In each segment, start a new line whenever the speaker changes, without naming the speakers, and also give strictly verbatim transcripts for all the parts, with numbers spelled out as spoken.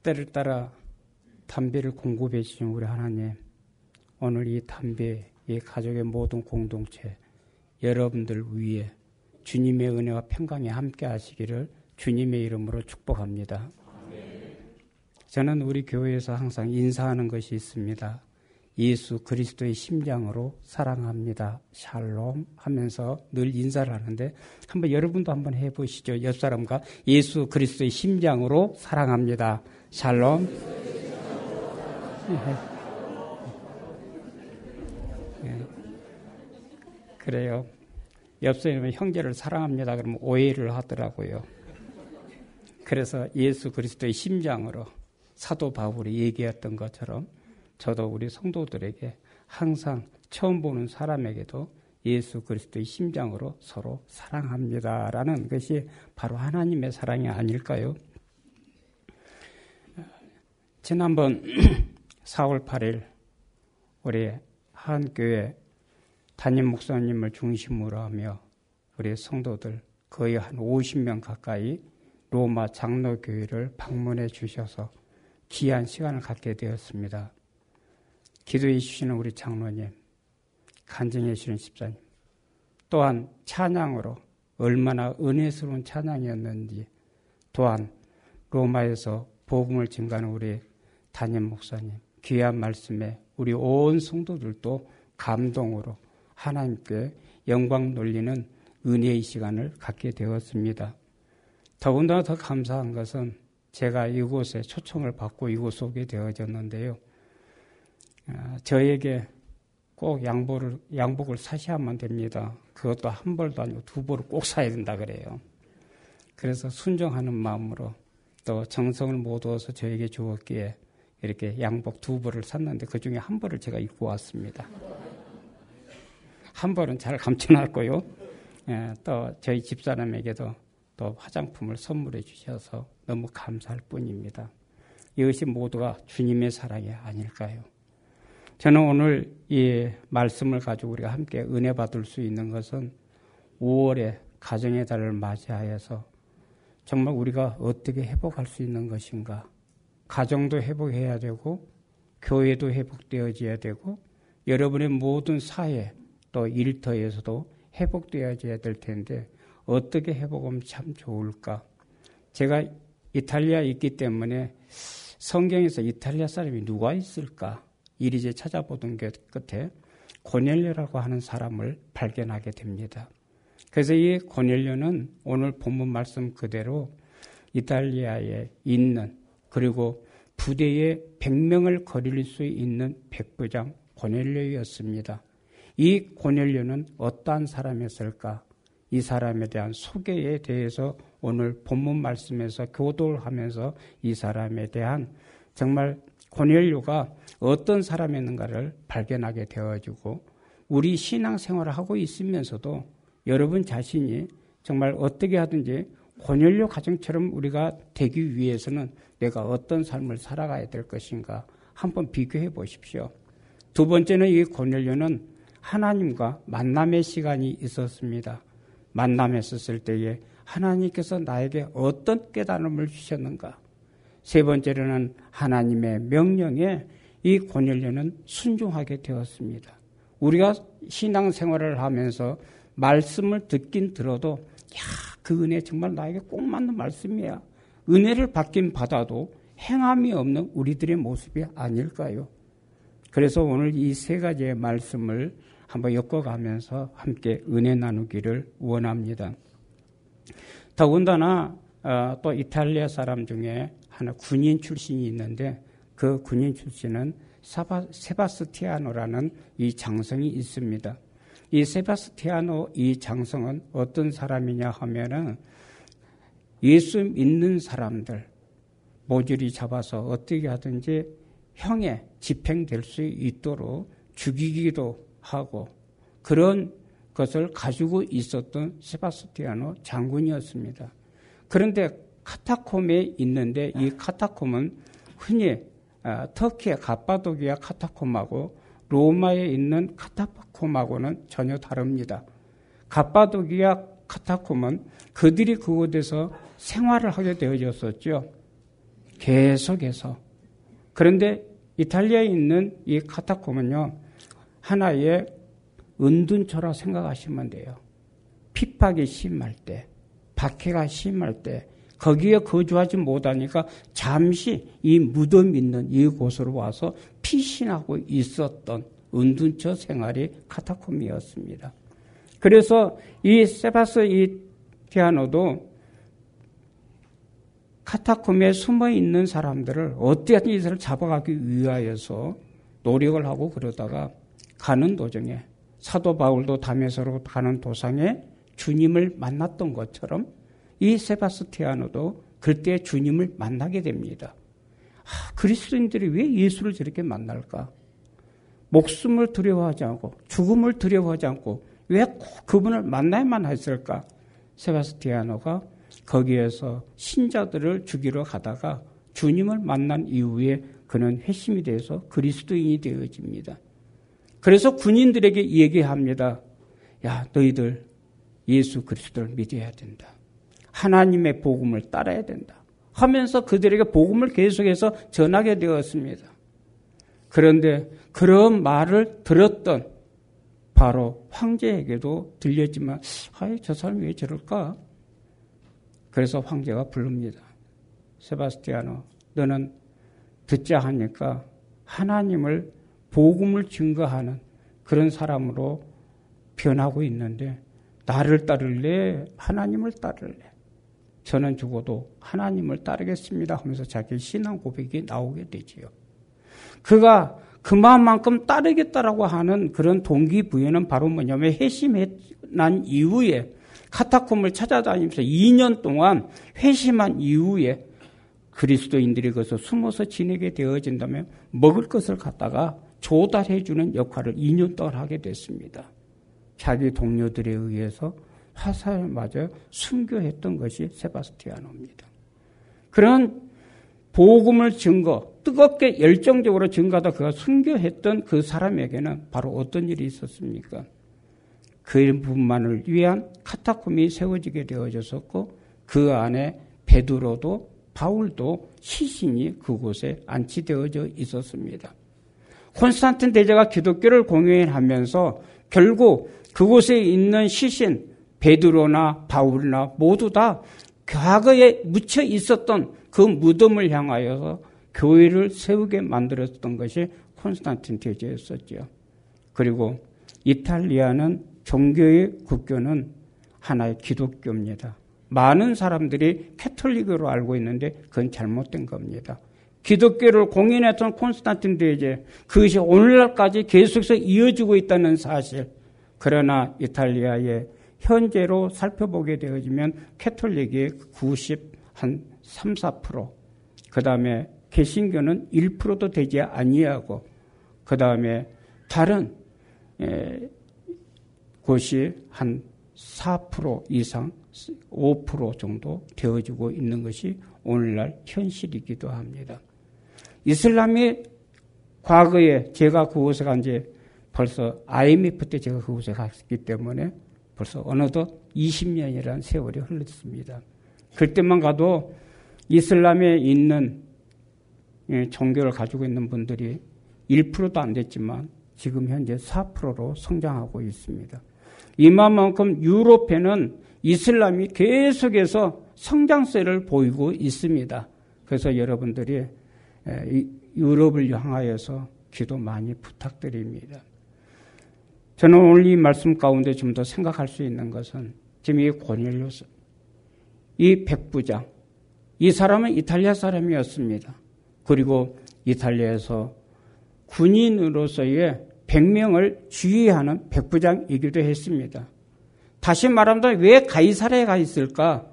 때를 따라 담배를 공급해 주신 우리 하나님, 오늘 이 담배, 이 가족의 모든 공동체, 여러분들 위에 주님의 은혜와 평강이 함께 하시기를 주님의 이름으로 축복합니다. 저는 우리 교회에서 항상 인사하는 것이 있습니다. 예수 그리스도의 심장으로 사랑합니다. 샬롬 하면서 늘 인사를 하는데 한번 여러분도 한번 해보시죠. 옆 사람과 예수 그리스도의 심장으로 사랑합니다. 샬롬. 네. 그래요. 옆 사람은 형제를 사랑합니다. 그러면 오해를 하더라고요. 그래서 예수 그리스도의 심장으로 사도 바울이 얘기했던 것처럼 저도 우리 성도들에게 항상 처음 보는 사람에게도 예수 그리스도의 심장으로 서로 사랑합니다라는 것이 바로 하나님의 사랑이 아닐까요? 지난번 사월 팔일 우리 한교회 담임 목사님을 중심으로 하며 우리 성도들 거의 한 오십 명 가까이 로마 장로교회를 방문해 주셔서 귀한 시간을 갖게 되었습니다. 기도해 주시는 우리 장로님, 간증해 주시는 집사님, 또한 찬양으로 얼마나 은혜스러운 찬양이었는지, 또한 로마에서 복음을 증가하는 우리 담임 목사님, 귀한 말씀에 우리 온 성도들도 감동으로 하나님께 영광 돌리는 은혜의 시간을 갖게 되었습니다. 더군다나 더 감사한 것은 제가 이곳에 초청을 받고 이곳에 오게 되어졌는데요. 저에게 꼭 양복을, 양복을 사셔야만 됩니다. 그것도 한 벌도 아니고 두 벌을 꼭 사야 된다 그래요. 그래서 순종하는 마음으로 또 정성을 모두어서 저에게 주었기에 이렇게 양복 두 벌을 샀는데 그중에 한 벌을 제가 입고 왔습니다. 한 벌은 잘 감춰놨고요. 또 저희 집사람에게도 또 화장품을 선물해 주셔서 너무 감사할 뿐입니다. 이것이 모두가 주님의 사랑이 아닐까요? 저는 오늘 이 말씀을 가지고 우리가 함께 은혜 받을 수 있는 것은 오월에 가정의 달을 맞이하여서 정말 우리가 어떻게 회복할 수 있는 것인가. 가정도 회복해야 되고 교회도 회복되어져야 되고 여러분의 모든 사회 또 일터에서도 회복되어져야 될 텐데 어떻게 회복하면 참 좋을까. 제가 이탈리아에 있기 때문에 성경에서 이탈리아 사람이 누가 있을까 이리저리 찾아보던 게 끝에 고넬료라고 하는 사람을 발견하게 됩니다. 그래서 이 고넬료는 오늘 본문 말씀 그대로 이탈리아에 있는 그리고 부대에 백 명을 거릴 수 있는 백부장 고넬료였습니다. 이 고넬료는 어떠한 사람이었을까? 이 사람에 대한 소개에 대해서 오늘 본문 말씀에서 교도를 하면서 이 사람에 대한 정말 고넬료가 어떤 사람이었는가를 발견하게 되어지고 우리 신앙생활을 하고 있으면서도 여러분 자신이 정말 어떻게 하든지 고넬료 가정처럼 우리가 되기 위해서는 내가 어떤 삶을 살아가야 될 것인가 한번 비교해 보십시오. 두 번째는 이 고넬료는 하나님과 만남의 시간이 있었습니다. 만남했었을 때에 하나님께서 나에게 어떤 깨달음을 주셨는가. 세 번째로는 하나님의 명령에 이 고넬료는 순종하게 되었습니다. 우리가 신앙생활을 하면서 말씀을 듣긴 들어도 야, 그 은혜 정말 나에게 꼭 맞는 말씀이야. 은혜를 받긴 받아도 행함이 없는 우리들의 모습이 아닐까요? 그래서 오늘 이 세 가지의 말씀을 한번 엮어가면서 함께 은혜 나누기를 원합니다. 더군다나 어, 또 이탈리아 사람 중에 하나 군인 출신이 있는데 그 군인 출신은 사바, 세바스티아노라는 이 장성이 있습니다. 이 세바스티아노 이 장성은 어떤 사람이냐 하면은 예수 믿는 사람들 모조리 잡아서 어떻게 하든지 형에 집행될 수 있도록 죽이기도 하고 그런 것을 가지고 있었던 세바스티아노 장군이었습니다. 그런데 카타콤에 있는데 이 카타콤은 흔히 터키의 갑바도기아 카타콤하고 로마에 있는 카타콤하고는 전혀 다릅니다. 갑바도기아 카타콤은 그들이 그곳에서 생활을 하게 되어졌었죠. 계속해서. 그런데 이탈리아에 있는 이 카타콤은요, 하나의 은둔처라 생각하시면 돼요. 핍박이 심할 때, 박해가 심할 때, 거기에 거주하지 못하니까 잠시 이 무덤 있는 이곳으로 와서 피신하고 있었던 은둔처 생활이 카타콤이었습니다. 그래서 이 세바스티아노도 카타콤에 숨어 있는 사람들을 어떻게든 이들을 잡아가기 위하여서 노력을 하고 그러다가 가는 도중에 사도 바울도 다메섹으로 가는 도상에 주님을 만났던 것처럼 이 세바스티아노도 그때 주님을 만나게 됩니다. 아, 그리스도인들이 왜 예수를 저렇게 만날까? 목숨을 두려워하지 않고 죽음을 두려워하지 않고 왜 꼭 그분을 만나야만 했을까? 세바스티아노가 거기에서 신자들을 죽이러 가다가 주님을 만난 이후에 그는 회심이 돼서 그리스도인이 되어집니다. 그래서 군인들에게 얘기합니다. 야, 너희들 예수 그리스도를 믿어야 된다. 하나님의 복음을 따라야 된다. 하면서 그들에게 복음을 계속해서 전하게 되었습니다. 그런데 그런 말을 들었던 바로 황제에게도 들렸지만 아이, 저 사람이 왜 저럴까? 그래서 황제가 부릅니다. 세바스티아노, 너는 듣자 하니까 하나님을 복음을 증거하는 그런 사람으로 변하고 있는데 나를 따를래? 하나님을 따를래? 저는 죽어도 하나님을 따르겠습니다 하면서 자기 신앙 고백이 나오게 되지요. 그가 그만큼 따르겠다라고 하는 그런 동기부여는 바로 뭐냐면 회심한 이후에 카타콤을 찾아다니면서 이 년 동안 회심한 이후에 그리스도인들이 거기서 숨어서 지내게 되어진다면 먹을 것을 갖다가 조달해주는 역할을 이 년 동안 하게 됐습니다. 자기 동료들에 의해서 화살을 맞아 순교했던 것이 세바스티아노입니다. 그런 복음을 증거, 뜨겁게 열정적으로 증거하다 그가 순교했던 그 사람에게는 바로 어떤 일이 있었습니까? 그분만을 위한 카타콤이 세워지게 되어졌었고 그 안에 베드로도 바울도 시신이 그곳에 안치되어져 있었습니다. 콘스탄틴 대제가 기독교를 공연하면서 결국 그곳에 있는 시신 베드로나 바울이나 모두 다 과거에 묻혀 있었던 그 무덤을 향하여서 교회를 세우게 만들었던 것이 콘스탄틴 대제였었죠. 그리고 이탈리아는 종교의 국교는 하나의 기독교입니다. 많은 사람들이 캐톨릭으로 알고 있는데 그건 잘못된 겁니다. 기독교를 공인했던 콘스탄틴 대제, 그것이 오늘날까지 계속해서 이어지고 있다는 사실. 그러나 이탈리아의 현재로 살펴보게 되어지면 캐톨릭이 구십삼, 사 퍼센트, 그 다음에 개신교는 일 퍼센트도 되지 아니하고, 그 다음에 다른 에, 곳이 한 사 퍼센트 이상, 오 퍼센트 정도 되어지고 있는 것이 오늘날 현실이기도 합니다. 이슬람이 과거에 제가 그곳에 간 지 벌써 아이엠에프 때 제가 그곳에 갔기 때문에 벌써 어느덧 이십 년이라는 세월이 흘렀습니다. 그때만 가도 이슬람에 있는 종교를 가지고 있는 분들이 일 퍼센트도 안 됐지만 지금 현재 사 퍼센트로 성장하고 있습니다. 이만큼 유럽에는 이슬람이 계속해서 성장세를 보이고 있습니다. 그래서 여러분들이 유럽을 향하여서 기도 많이 부탁드립니다. 저는 오늘 이 말씀 가운데 좀 더 생각할 수 있는 것은 지금 이 고넬료스, 이 백부장, 이 사람은 이탈리아 사람이었습니다. 그리고 이탈리아에서 군인으로서의 백 명을 지휘하는 백부장이기도 했습니다. 다시 말하면 왜 가이사랴에 가 있을까?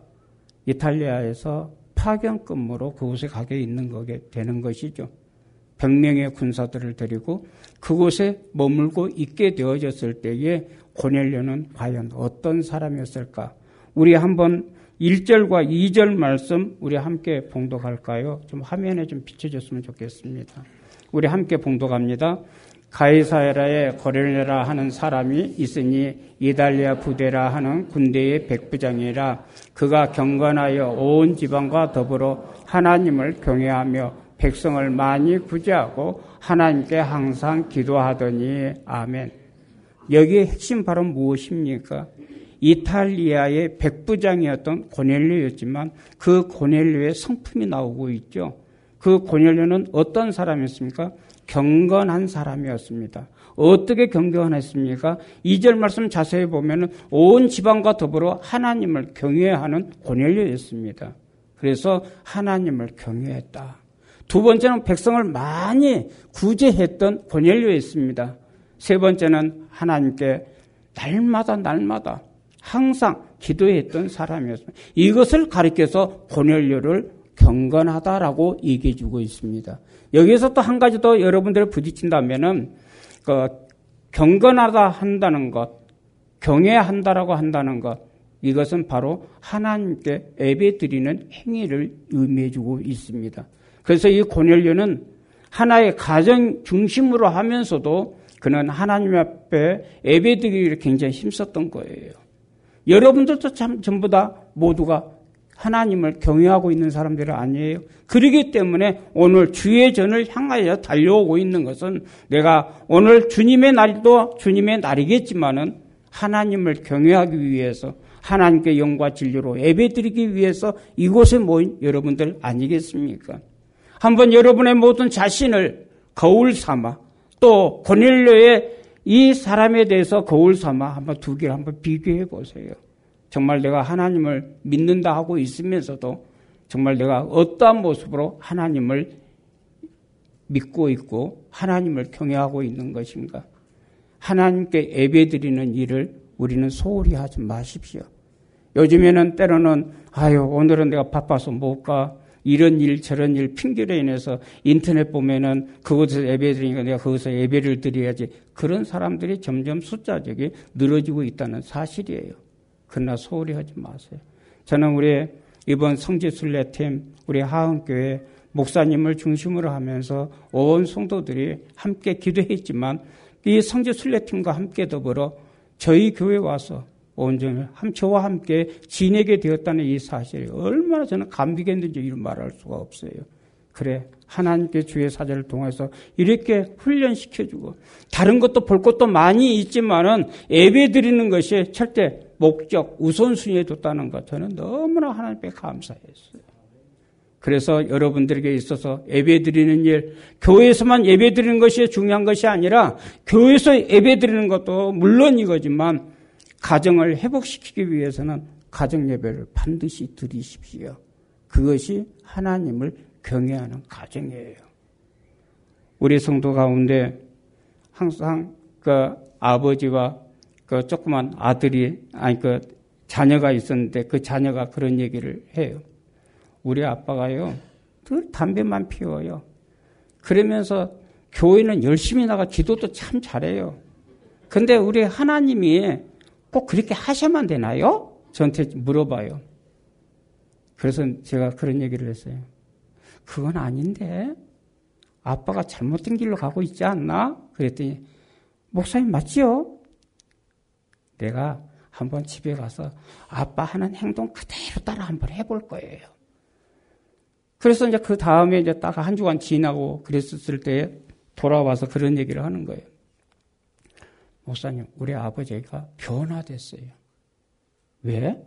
이탈리아에서 파견 근무로 그곳에 가게 있는 거게 되는 것이죠. 백 명의 군사들을 데리고 그곳에 머물고 있게 되어졌을 때에 고넬료는 과연 어떤 사람이었을까? 우리 한번 일 절과 이 절 말씀 우리 함께 봉독할까요? 좀 화면에 좀 비춰줬으면 좋겠습니다. 우리 함께 봉독합니다. 가이사랴에 고넬료라 하는 사람이 있으니 이달리아 부대라 하는 군대의 백부장이라. 그가 경건하여 온 지방과 더불어 하나님을 경외하며 백성을 많이 구제하고 하나님께 항상 기도하더니. 아멘. 여기에 핵심 바로 무엇입니까? 이탈리아의 백부장이었던 고넬료였지만 그 고넬료의 성품이 나오고 있죠. 그 고넬료는 어떤 사람이었습니까? 경건한 사람이었습니다. 어떻게 경건했습니까? 이 절 말씀 자세히 보면 온 지방과 더불어 하나님을 경외하는 고넬료였습니다. 그래서 하나님을 경외했다. 두 번째는 백성을 많이 구제했던 고넬료였습니다. 세 번째는 하나님께 날마다 날마다 항상 기도했던 사람이었습니다. 이것을 가리켜서 고넬료를 경건하다라고 얘기해 주고 있습니다. 여기에서 또 한 가지 더 여러분들 부딪힌다면은 그 경건하다 한다는 것, 경외한다라고 한다는 것, 이것은 바로 하나님께 예배드리는 행위를 의미해 주고 있습니다. 그래서 이 고넬료는 하나의 가정 중심으로 하면서도 그는 하나님 앞에 예배드리기를 굉장히 힘썼던 거예요. 여러분들도 참 전부 다 모두가 하나님을 경외하고 있는 사람들이 아니에요. 그렇기 때문에 오늘 주의 전을 향하여 달려오고 있는 것은 내가 오늘 주님의 날도 주님의 날이겠지만은 하나님을 경외하기 위해서 하나님께 영과 진리로 예배드리기 위해서 이곳에 모인 여러분들 아니겠습니까? 한번 여러분의 모든 자신을 거울 삼아 또 고넬료의 이 사람에 대해서 거울 삼아 한번 두 개를 한번 비교해 보세요. 정말 내가 하나님을 믿는다 하고 있으면서도 정말 내가 어떠한 모습으로 하나님을 믿고 있고 하나님을 경외하고 있는 것인가? 하나님께 예배드리는 일을 우리는 소홀히 하지 마십시오. 요즘에는 때로는 아유 오늘은 내가 바빠서 못 가. 이런 일 저런 일 핑계로 인해서 인터넷 보면은 그곳에서 예배 드리니까 내가 거기서 예배를 드려야지. 그런 사람들이 점점 숫자적이 늘어지고 있다는 사실이에요. 그러나 소홀히 하지 마세요. 저는 우리 이번 성지순례팀 우리 하은교회 목사님을 중심으로 하면서 온 성도들이 함께 기도했지만 이 성지순례팀과 함께 더불어 저희 교회에 와서 온전히 저와 함께 지내게 되었다는 이 사실이 얼마나 저는 감격했는지 이런 말할 수가 없어요. 그래 하나님께 주의 사자를 통해서 이렇게 훈련시켜주고 다른 것도 볼 것도 많이 있지만은 예배 드리는 것이 절대 목적 우선순위에 뒀다는 것 저는 너무나 하나님께 감사했어요. 그래서 여러분들에게 있어서 예배 드리는 일, 교회에서만 예배 드리는 것이 중요한 것이 아니라 교회에서 예배 드리는 것도 물론 이거지만 가정을 회복시키기 위해서는 가정 예배를 반드시 드리십시오. 그것이 하나님을 경외하는 가정이에요. 우리 성도 가운데 항상 그 아버지와 그 조그만 아들이 아니 그 자녀가 있었는데 그 자녀가 그런 얘기를 해요. 우리 아빠가요 늘 담배만 피워요. 그러면서 교회는 열심히 나가 기도도 참 잘해요. 근데 우리 하나님이 꼭 그렇게 하셔야만 되나요? 저한테 물어봐요. 그래서 제가 그런 얘기를 했어요. 그건 아닌데 아빠가 잘못된 길로 가고 있지 않나? 그랬더니 목사님 맞지요? 내가 한번 집에 가서 아빠 하는 행동 그대로 따라 한번 해볼 거예요. 그래서 이제 그 다음에 이제 딱 한 주간 지나고 그랬었을 때 돌아와서 그런 얘기를 하는 거예요. 목사님, 우리 아버지가 변화됐어요. 왜?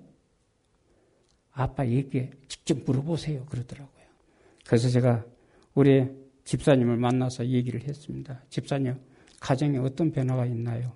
아빠 얘기에 직접 물어보세요. 그러더라고요. 그래서 제가 우리 집사님을 만나서 얘기를 했습니다. 집사님, 가정에 어떤 변화가 있나요?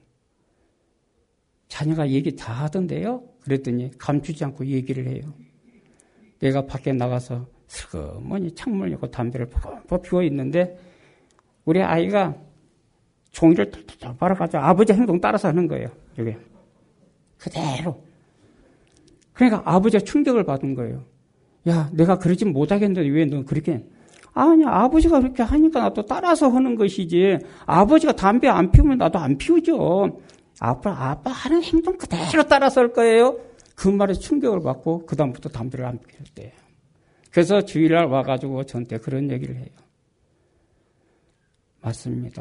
자녀가 얘기 다 하던데요? 그랬더니 감추지 않고 얘기를 해요. 내가 밖에 나가서 슬그머니 창문을 열고 담배를 퍽퍽 피워 있는데 우리 아이가 종이를 털털 빨아가지고 아버지 행동 따라서 하는 거예요. 여기 그대로. 그러니까 아버지가 충격을 받은 거예요. 야, 내가 그러지 못하겠는데 왜 너 그렇게? 아니, 아버지가 그렇게 하니까 나도 따라서 하는 것이지. 아버지가 담배 안 피우면 나도 안 피우죠. 아빠, 아빠 하는 행동 그대로 따라서 할 거예요. 그 말에 충격을 받고 그 다음부터 담배를 안 피웠대요. 그래서 주일날 와가지고 저한테 그런 얘기를 해요. 맞습니다.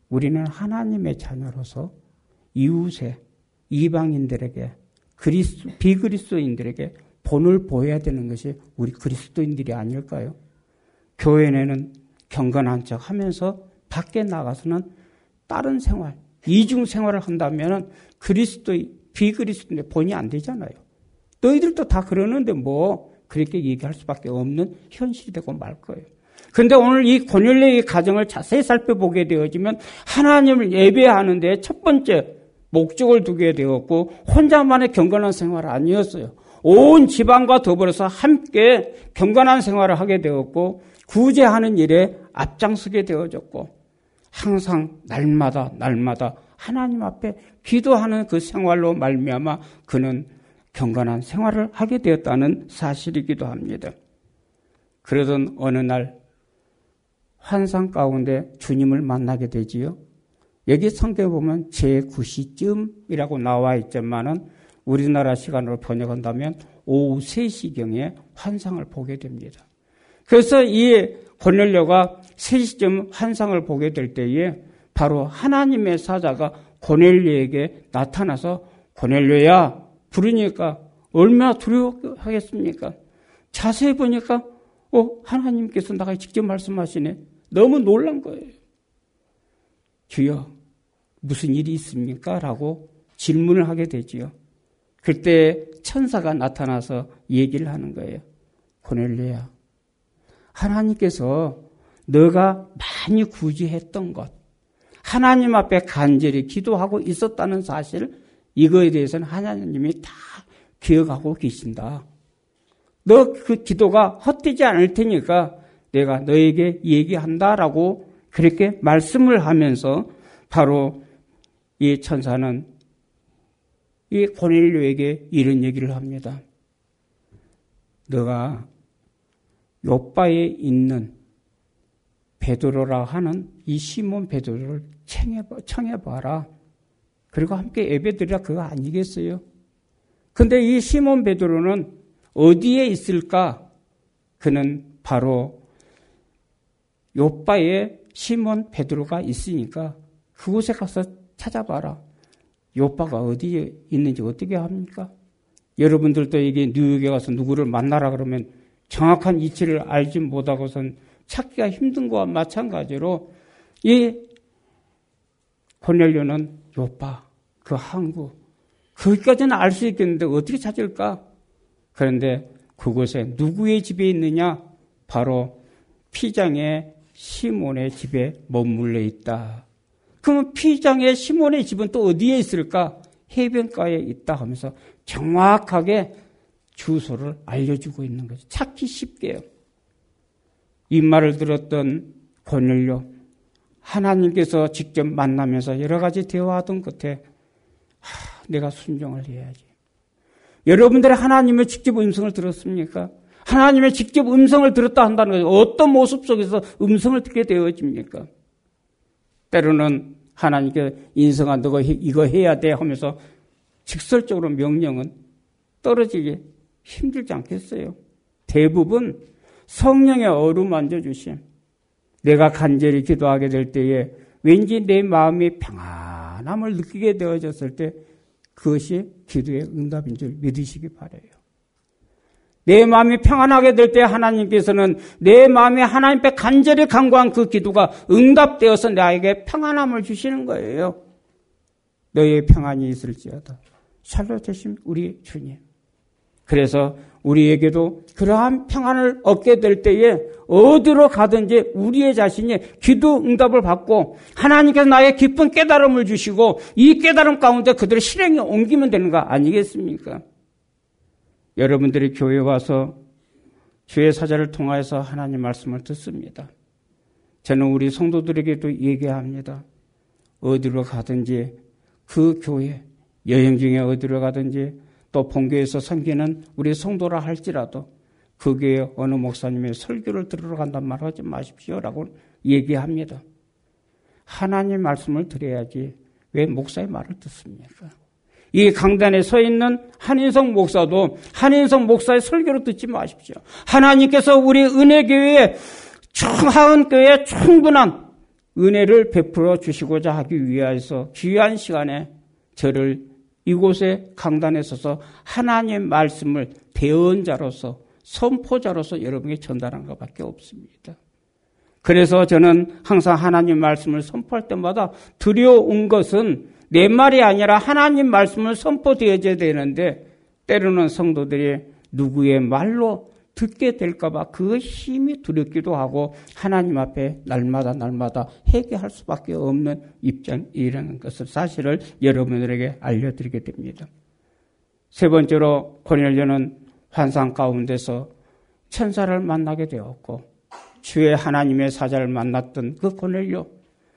우리는 하나님의 자녀로서 이웃에, 이방인들에게, 그리스, 비그리스도인들에게 본을 보여야 되는 것이 우리 그리스도인들이 아닐까요? 교회 내는 경건한 척 하면서 밖에 나가서는 다른 생활, 이중 생활을 한다면 그리스도의, 비그리스도인의 본이 안 되잖아요. 너희들도 다 그러는데 뭐 그렇게 얘기할 수밖에 없는 현실이 되고 말 거예요. 그런데 오늘 이 고넬료의 가정을 자세히 살펴보게 되어지면 하나님을 예배하는 데 첫 번째 목적을 두게 되었고 혼자만의 경건한 생활은 아니었어요. 온 집안과 더불어서 함께 경건한 생활을 하게 되었고 구제하는 일에 앞장서게 되어졌고 항상 날마다 날마다 하나님 앞에 기도하는 그 생활로 말미암아 그는 경건한 생활을 하게 되었다는 사실이기도 합니다. 그러던 어느 날 환상 가운데 주님을 만나게 되지요. 여기 성경에 보면 제구 시쯤이라고 나와 있지만은 우리나라 시간으로 번역한다면 오후 세 시경에 환상을 보게 됩니다. 그래서 이 고넬료가 세 시쯤 환상을 보게 될 때에 바로 하나님의 사자가 고넬료에게 나타나서 고넬료야 부르니까 얼마나 두려워하겠습니까? 자세히 보니까 어 하나님께서 나에게 직접 말씀하시네. 너무 놀란 거예요. 주여 무슨 일이 있습니까? 라고 질문을 하게 되지요. 그때 천사가 나타나서 얘기를 하는 거예요. 고넬료야, 하나님께서 너가 많이 구제했던 것, 하나님 앞에 간절히 기도하고 있었다는 사실, 이거에 대해서는 하나님이 다 기억하고 계신다. 너 그 기도가 헛되지 않을 테니까 내가 너에게 얘기한다라고 그렇게 말씀을 하면서 바로 이 천사는 이 고넬료에게 이런 얘기를 합니다. 너가 요바에 있는 베드로라 하는 이 시몬 베드로를 청해봐라. 그리고 함께 예배드리라 그거 아니겠어요? 근데 이 시몬 베드로는 어디에 있을까? 그는 바로 요바에 시몬 베드로가 있으니까 그곳에 가서 찾아봐라. 요바가 어디에 있는지 어떻게 합니까? 여러분들도 이게 뉴욕에 가서 누구를 만나라 그러면 정확한 위치를 알지 못하고선 찾기가 힘든 것과 마찬가지로 이 고넬료는 요바, 그 항구, 거기까지는 알 수 있겠는데 어떻게 찾을까? 그런데 그곳에 누구의 집에 있느냐? 바로 피장의 시몬의 집에 머물러 있다. 그러면 피장의 시몬의 집은 또 어디에 있을까? 해변가에 있다 하면서 정확하게 주소를 알려주고 있는 거죠. 찾기 쉽게요. 이 말을 들었던 고넬료, 하나님께서 직접 만나면서 여러 가지 대화하던 끝에 하, 내가 순종을 해야지. 여러분들이 하나님의 직접 음성을 들었습니까? 하나님의 직접 음성을 들었다 한다는 것은 어떤 모습 속에서 음성을 듣게 되어집니까? 때로는 하나님께 인성아 너가 이거 해야 돼 하면서 직설적으로 명령은 떨어지기 힘들지 않겠어요? 대부분 성령의 어루만져 주심, 내가 간절히 기도하게 될 때에 왠지 내 마음이 평안함을 느끼게 되어졌을 때 그것이 기도의 응답인 줄 믿으시기 바라요. 내 마음이 평안하게 될 때 하나님께서는 내 마음에 하나님 앞에 간절히 간구한 그 기도가 응답되어서 나에게 평안함을 주시는 거예요. 너의 평안이 있을지어다. 샬롯 되신 우리 주님. 그래서 우리에게도 그러한 평안을 얻게 될 때에 어디로 가든지 우리의 자신이 기도 응답을 받고 하나님께서 나의 깊은 깨달음을 주시고 이 깨달음 가운데 그들의 실행에 옮기면 되는 거 아니겠습니까? 여러분들이 교회에 와서 주의 사자를 통하여서 하나님 말씀을 듣습니다. 저는 우리 성도들에게도 얘기합니다. 어디로 가든지 그 교회, 여행 중에 어디로 가든지 또 본교에서 섬기는 우리 성도라 할지라도 그 교회 어느 목사님의 설교를 들으러 간단 말 하지 마십시오라고 얘기합니다. 하나님 말씀을 드려야지 왜 목사의 말을 듣습니까? 이 강단에 서 있는 한인성 목사도 한인성 목사의 설교를 듣지 마십시오. 하나님께서 우리 은혜교회에 하은교회에 충분한 은혜를 베풀어 주시고자 하기 위해서 귀한 시간에 저를 이곳에 강단에 서서 하나님의 말씀을 대언자로서 선포자로서 여러분에게 전달한 것밖에 없습니다. 그래서 저는 항상 하나님 말씀을 선포할 때마다 두려운 것은 내 말이 아니라 하나님 말씀을 선포되어져야 되는데 때로는 성도들이 누구의 말로 듣게 될까 봐 그 힘이 두렵기도 하고 하나님 앞에 날마다 날마다 회개할 수밖에 없는 입장이라는 것을 사실을 여러분들에게 알려드리게 됩니다. 세 번째로 고넬료는 환상 가운데서 천사를 만나게 되었고 주의 하나님의 사자를 만났던 그 고넬료,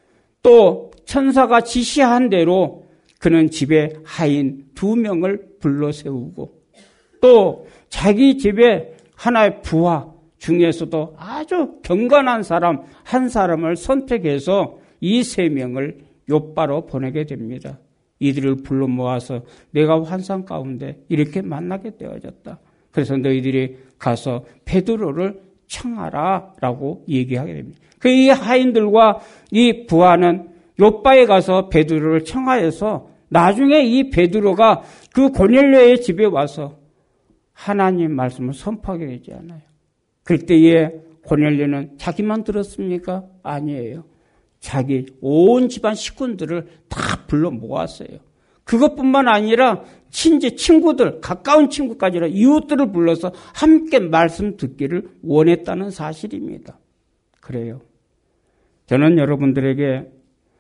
또 천사가 지시한 대로 그는 집에 하인 두 명을 불러 세우고 또 자기 집에 하나의 부하 중에서도 아주 경건한 사람 한 사람을 선택해서 이 세 명을 욥바로 보내게 됩니다. 이들을 불러 모아서 내가 환상 가운데 이렇게 만나게 되어졌다. 그래서 너희들이 가서 베드로를 청하라 라고 얘기하게 됩니다. 그 이 하인들과 이 부하는 욥바에 가서 베드로를 청하여서 나중에 이 베드로가 그 고넬료의 집에 와서 하나님 말씀을 선포하게 되지 않아요. 그때에 고넬료는 자기만 들었습니까? 아니에요. 자기 온 집안 식구들을 다 불러 모았어요. 그것뿐만 아니라 친지 친구들, 가까운 친구까지 아니라 이웃들을 불러서 함께 말씀 듣기를 원했다는 사실입니다. 그래요. 저는 여러분들에게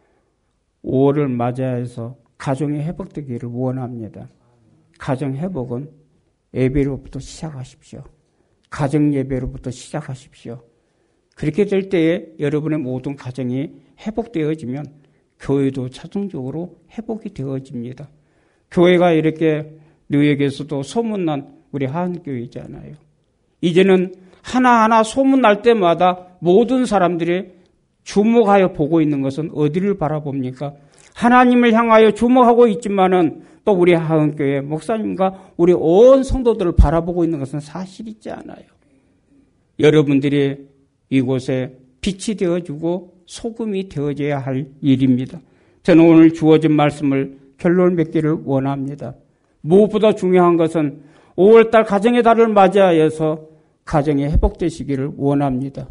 오월을 맞이해서 가정이 회복되기를 원합니다. 가정 회복은 예배로부터 시작하십시오. 가정 예배로부터 시작하십시오. 그렇게 될 때에 여러분의 모든 가정이 회복되어지면 교회도 자동적으로 회복이 되어집니다. 교회가 이렇게 너에게서도 소문난 우리 한교회잖아요. 이제는 하나하나 소문날 때마다 모든 사람들이 주목하여 보고 있는 것은 어디를 바라봅니까? 하나님을 향하여 주목하고 있지만은 또 우리 하은교회 목사님과 우리 온 성도들을 바라보고 있는 것은 사실이지 않아요. 여러분들이 이곳에 빛이 되어주고 소금이 되어져야 할 일입니다. 저는 오늘 주어진 말씀을 결론 맺기를 원합니다. 무엇보다 중요한 것은 오월달 가정의 달을 맞이하여서 가정이 회복되시기를 원합니다.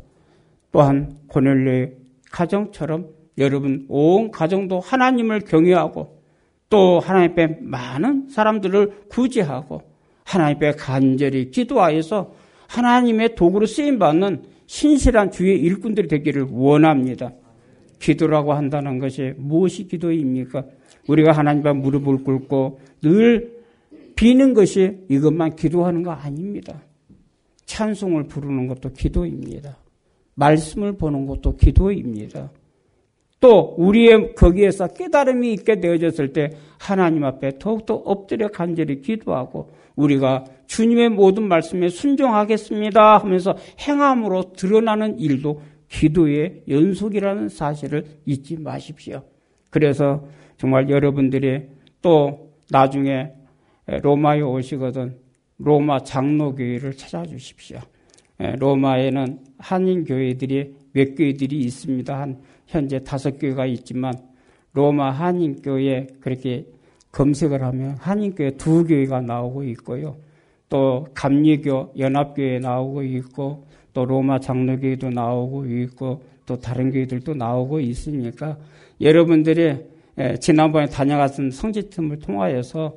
또한 고넬료의 가정처럼 여러분 온 가정도 하나님을 경외하고 또 하나님 앞에 많은 사람들을 구제하고 하나님 앞에 간절히 기도하여서 하나님의 도구로 쓰임받는 신실한 주의 일꾼들이 되기를 원합니다. 기도라고 한다는 것이 무엇이 기도입니까? 우리가 하나님 앞에 무릎을 꿇고 늘 비는 것이 이것만 기도하는 거 아닙니다. 찬송을 부르는 것도 기도입니다. 말씀을 보는 것도 기도입니다. 또 우리의 거기에서 깨달음이 있게 되어졌을 때 하나님 앞에 더욱더 엎드려 간절히 기도하고 우리가 주님의 모든 말씀에 순종하겠습니다 하면서 행함으로 드러나는 일도 기도의 연속이라는 사실을 잊지 마십시오. 그래서 정말 여러분들이 또 나중에 로마에 오시거든 로마 장로교회를 찾아주십시오. 로마에는 한인교회들이 몇 교회들이 있습니다. 한 현재 다섯 교회가 있지만 로마 한인교회 그렇게 검색을 하면 한인교회 두 교회가 나오고 있고요. 또 감리교 연합교회 나오고 있고 또 로마 장로교회도 나오고 있고 또 다른 교회들도 나오고 있으니까 여러분들이 지난번에 다녀갔던 성지팀을 통하여서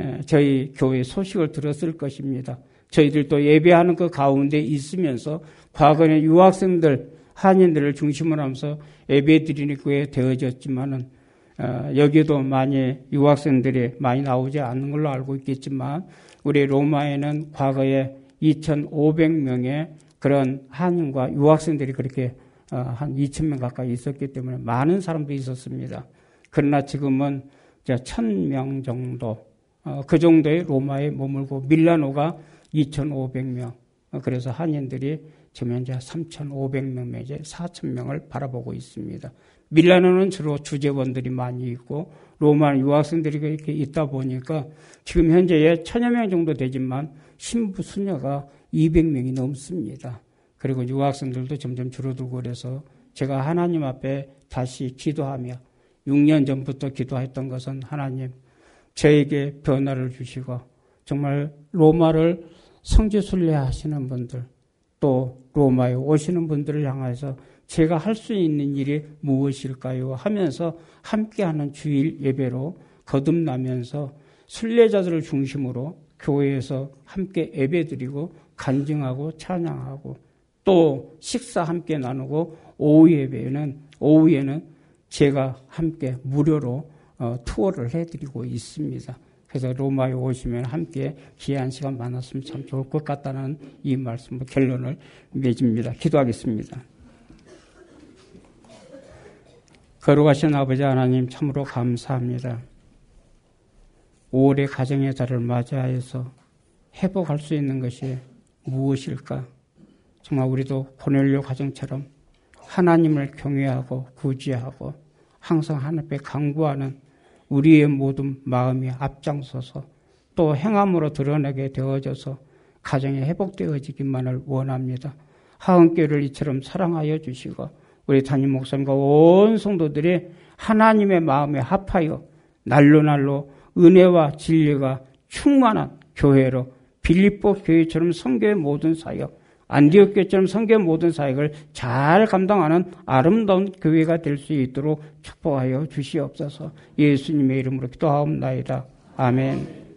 저희 교회 소식을 들었을 것입니다. 저희들도 예배하는 그 가운데 있으면서 과거에 유학생들, 한인들을 중심으로 하면서 예배 드리는 교회 되어졌지만은 어, 여기도 많이 유학생들이 많이 나오지 않는 걸로 알고 있겠지만 우리 로마에는 과거에 이천오백 명의 그런 한인과 유학생들이 그렇게 어, 한 이천 명 가까이 있었기 때문에 많은 사람들이 있었습니다. 그러나 지금은 이제 천 명 정도 어, 그 정도의 로마에 머물고 밀라노가 이천오백 명 어, 그래서 한인들이 지금 현재 삼천오백 명 내지 사천 명을 바라보고 있습니다. 밀라노는 주로 주재원들이 많이 있고 로마 유학생들이 이렇게 있다 보니까 지금 현재에 천여 명 정도 되지만 신부 수녀가 이백 명이 넘습니다. 그리고 유학생들도 점점 줄어들고 그래서 제가 하나님 앞에 다시 기도하며 육 년 전부터 기도했던 것은 하나님 저에게 변화를 주시고 정말 로마를 성지순례 하시는 분들 또 로마에 오시는 분들을 향해서 제가 할 수 있는 일이 무엇일까요? 하면서 함께하는 주일 예배로 거듭나면서 순례자들을 중심으로 교회에서 함께 예배드리고 간증하고 찬양하고 또 식사 함께 나누고 오후 예배는 오후에는 제가 함께 무료로 어, 투어를 해드리고 있습니다. 그래서 로마에 오시면 함께 귀한 시간 많았으면 참 좋을 것 같다는 이 말씀으로 결론을 맺습니다. 기도하겠습니다. 거룩하신 아버지 하나님 참으로 감사합니다. 오월의 가정의 달을 맞이하여서 회복할 수 있는 것이 무엇일까? 정말 우리도 고넬료 가정처럼 하나님을 경외하고 구제하고 항상 하나님 앞에 간구하는 우리의 모든 마음이 앞장서서 또 행함으로 드러나게 되어져서 가정이 회복되어지기만을 원합니다. 하은교회를 이처럼 사랑하여 주시고 우리 담임 목사님과 온 성도들이 하나님의 마음에 합하여 날로 날로 은혜와 진리가 충만한 교회로 빌립보 교회처럼 선교의 모든 사역, 안디옥 교회처럼 선교의 모든 사역을 잘 감당하는 아름다운 교회가 될 수 있도록 축복하여 주시옵소서. 예수님의 이름으로 기도하옵나이다. 아멘.